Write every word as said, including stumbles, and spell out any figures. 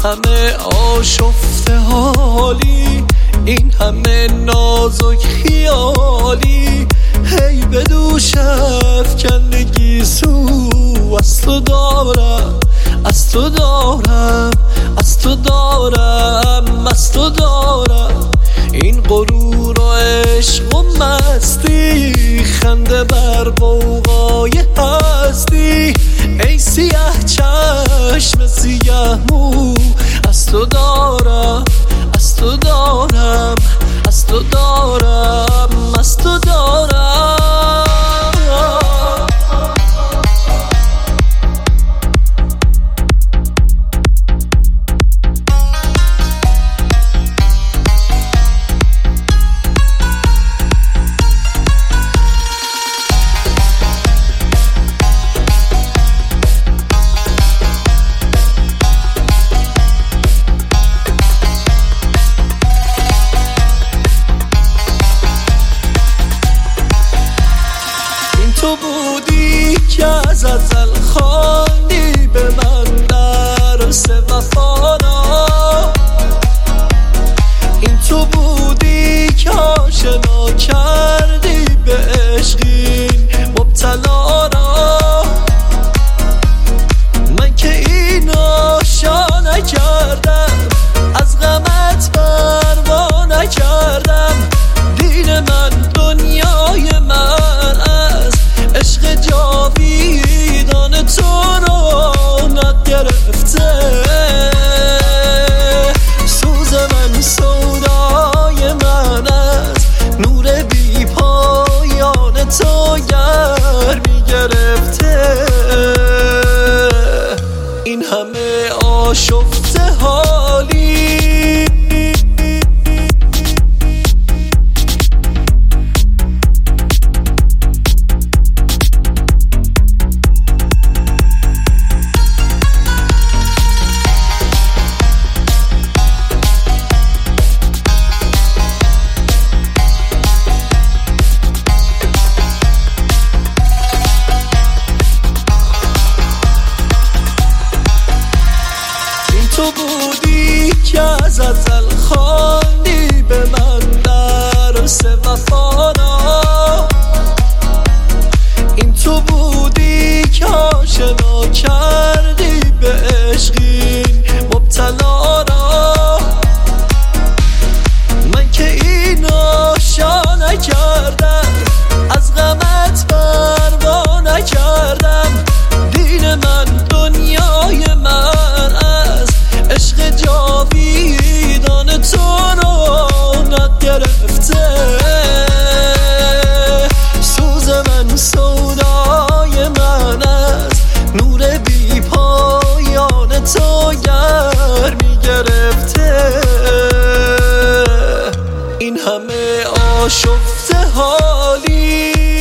همه آشفته حالی، این همه نازک خیالی، هی به دوش افکندگی سو از تو دارم، از تو دارم، از تو دارم، از تو دارم. این غرور و عشق و مستی، خنده بر غوغای هستی، ای سیاه چشم سیاه مو، از تو دارم، از تو دارم، از تو دارم، از تو دارم. تو بودی که از ازل خواندی به من درس وفانا، این تو بودی که آشنا کردی به عشقین مبتلا را، من که این آشا نکردم، از غمت پروا نکردم، دین من دنیای من عشق جاویدان تو رونق گرفته، سوز من سودای من از نور بی پایان تو گرمی گرفته، این همه آشفته حالی، تو بودی که از ازل خواندی به من درس وفانا، این تو بودی که آشنا کردی به عشقین مبتلا را، من که این آشا نکردم، از غمت پروا نکردم، دین من دنیای من عشق جاویدان تو رونق گرفته، سوز من سودای من از نور بی پایان تو گرمی گرفته، این همه آشفته حالی.